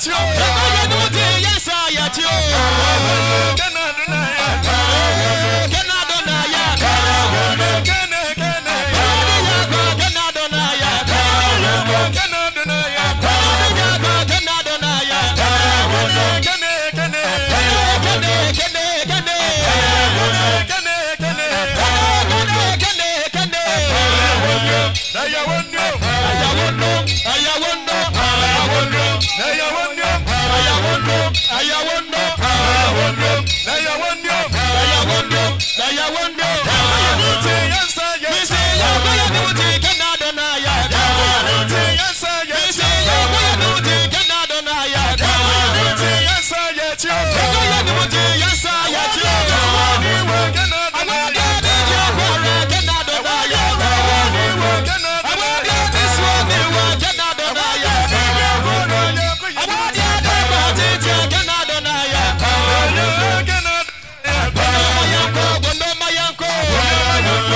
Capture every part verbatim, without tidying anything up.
yatio. Yakoya nuti yesa yatio. Kena dona ya. Kena dona ya. Kena kena. Kena dona ya. Kena dona ya. Kena dona ya. Kena kena. Kena kena kena. Kena kena. Kena kena. Aya wondo. Aya wondo. Aya wondo. Aya wondo. Aya wondo. Aya wondo. Aya wondo. Aya wondo. Aya wondo. Aya wondo. Aya wondo. Nuti yansa ya. Misi ya koya nuti kena dona ya. Nuti yansa ya. Misi ya koya nuti kena dona ya. Nuti yansa ya chio. Koya nuti yansa ya chio. Ni wo kena dona ya. Amade kena dona ya. Ni wo kena dona ya. Amade this one ni wo kena dona ya. Amade the party kena dona ya. Kena Mayanko, Bondo Mayanko, Bondo Mayanko,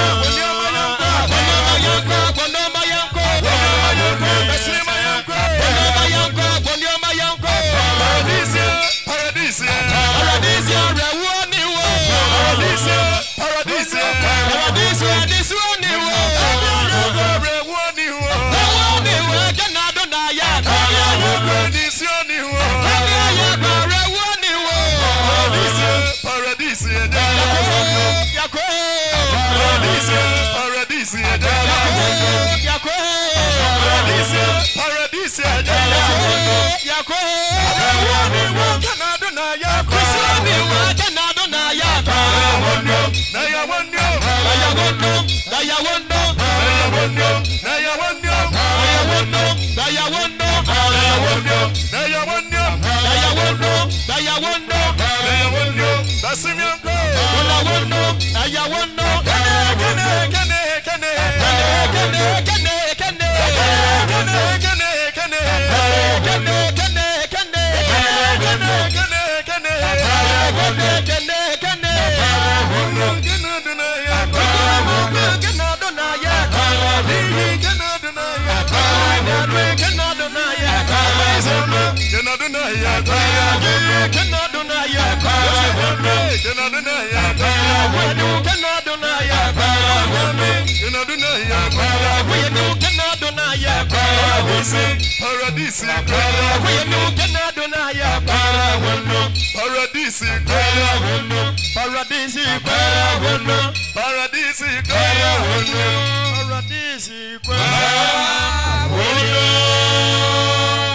Bondo Mayanko, Bondo Mayanko, Besri Mayanko, Bondo Mayanko, Bondo Mayanko, Paradisia, Paradisia, Paradisia, Rawani wo, Paradisia, Paradisia, Paradisia, this one ni wo, Rawani wo, Rawani wo, Canada na ya, Paradisia ni wo, Rawani wo, Paradisia, Paradisia, Yako, Paradisia, Paradisia, Yako, Paradisia, Paradisia, Yako, Rawani wo, Canada na ya, Rawani wo, Canada na ya, na ya wondo, na ya wondo, na ya wondo, na ya wondo, na ya wondo, na ya wondo, na ya wondo, na ya wondo, na ya wondo, na ya wondo, na ya wondo, na ya wondo, Basimyanko, na wondo, na ya wondo, kene kene kene kene kene kene kene kene kene kene kene kene kene kene kene kene kene dona ya kena dona ya kena dona ya kena dona ya kena dona ya kena dona ya kena dona ya kena dona ya kena dona ya kena dona ya Paradisi kena dona ya Paradisi Paradisi Paradisi Paradisi